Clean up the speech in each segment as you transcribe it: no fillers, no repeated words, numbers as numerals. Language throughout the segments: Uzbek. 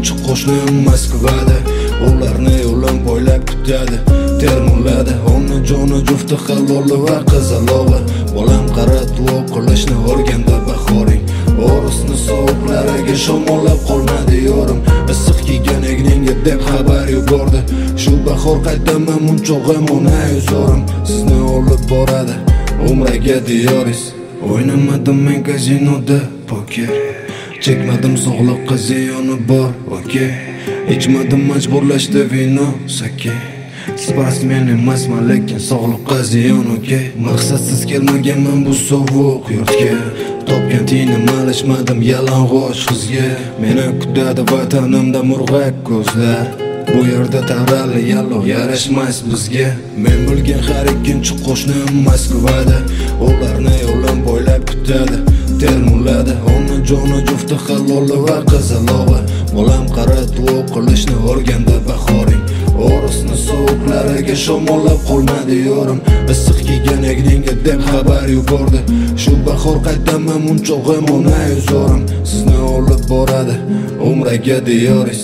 ikkinchi qo'shnim Moskvada. Ularni yo'lim bo'ylab kutadi, termuladi. Onajonim jufti haloli va qizaloqi. Bolam qara duo qilishni o'rgandi bahoring. O'risni sovuqlariga shamollab qolmadi yorim. Issiq kiygan egningga deb xabar yubordi. Shu bahor qaytaman munchog'im ona yo'rim. Sizni olib boradi umraga diyoringiz. O'ynamadim men kazinoda poker. Chekmadim sog'liqqa ziyoni bor, okey. Ichmadim majburlashdi vino, sake. Sportsmen emasman, lekin sog'liqqa ziyon, okey. Maqsadsiz kelmaganman bu sovuq yurtga. Topgan tinim alishmadim yalang'och qizga. Meni kutadi vatanimda murg'ak ko'zlar. Bu yerda tarali yallo yarashmas bizga. Men bilgan har ikkinchi qo'shnim Moskvada. Ularni yo'lim bo'ylab kutadi, termuladi. Onajonim jufti haloli va qizaloqi. Bolam qara duo qilishni o'rgandi bahoring. O'risni sovuqlariga shamollab qolmadi yorim. Issiq kiygan egningga deb xabar yubordi. Shu bahor qaytaman munchog'im ona yo'rim. Sizni olib boradi umraga diyoringiz.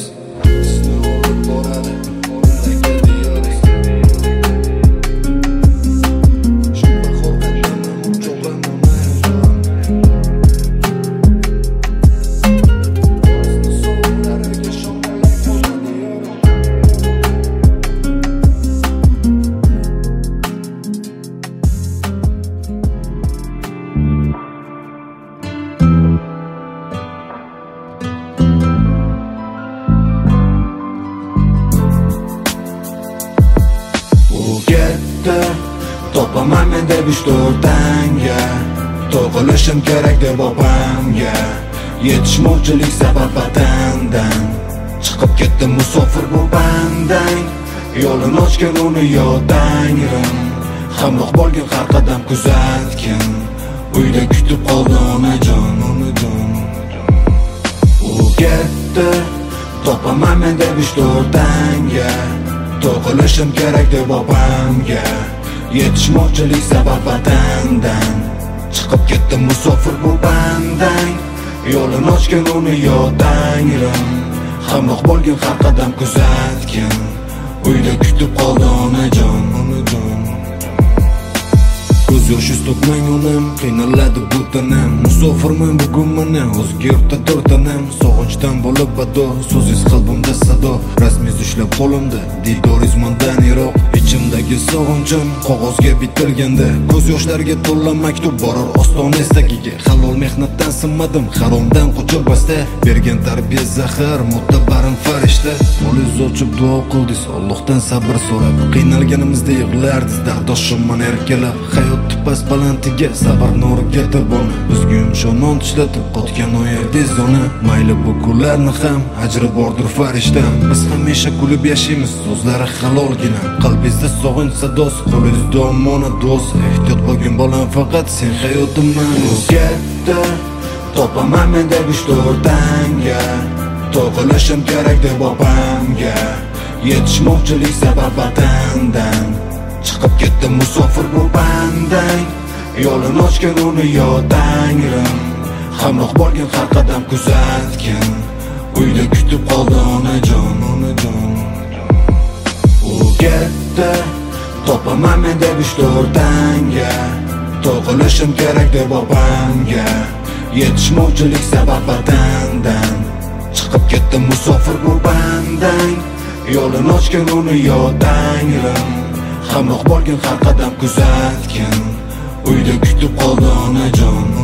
Topaman men deb 3-4 tanga. To'qilishim kerak deb opamga. Yetishmovchilik sabab vatandan chiqib ketdim musofir bu bandang. Yo'lini ochgan uni yo tangrim. Hamroh bo'lgin har qadam kuzatgin. Uyda kutib qoldi onajon. U ketdi. Topaman men deb 3-4 tanga. To'qilishim kerak deb opamga. Yetishmovchilik sabab vatandan chiqib ketdim musofir bu bandang. Yo'lini ochgan uni yo tangrim. Hamroh bo'lgin har qadam kuzatgin. Uyda kutib qoldi onajon. Ko'z yoshi to'kmang onam, qiynaladi bu tanam. Musofirman bugun mana o'zga yurtda turtanam. Sog'inchdan bo'lib bado, so'zingiz qalbimda sado. Rasmingiz ushlab qo'limda, didoringiz mendan yiroq. Ichimdagi sog'inchim qog'ozga bitilganda, ko'z yoshlarga to'la maktub borar ostonangiz tagiga. Halol mehnatdan sinmadim, haromdan qochilmasda. Bergan tarbiya zahar, muttabarim farishta. Qo'lingiz ochib duo qildingiz, Allohdan sabr so'rab. Qiynalganimizda yig'lardingiz, dardoshimman erkalab. Hayot pas balantiga sabr nuri keltirib bo'lma. Bizga yumshoq tishlatib qotgan o yerdingiz ona. Mayli bu kunlarni ham ajri bordir farishtam. Biz hamisha kulib yashaymiz, so'zlari halolgina. Qalbingizda sog'inch sadosi, qo'lingizda omonat do'st. Ehtiyot bo'lgin bolam, faqat sen hayotimman. U ketdi. Topaman men deb 3-4 tanga. To'qilishim kerak deb opamga. Yetishmovchilik sabab vatandan chiqib ketdim musofir bu bandang. Yo'lini ochgan uni yo tangrim. Hamroh bo'lgin har qadam kuzatgin. Uyda kutib qoldi onajon. U ketdi. Topaman men deb 3-4 tanga. To'qilishim kerak deb opamga. Yetishmovchilik sabab vatandan chiqib ketdim musofir bu bandang. Yo'lini ochgan uni yo tangrim. Hamroh bo'lgin har qadam kuzatgin. Uyda kutib qoldi onajon.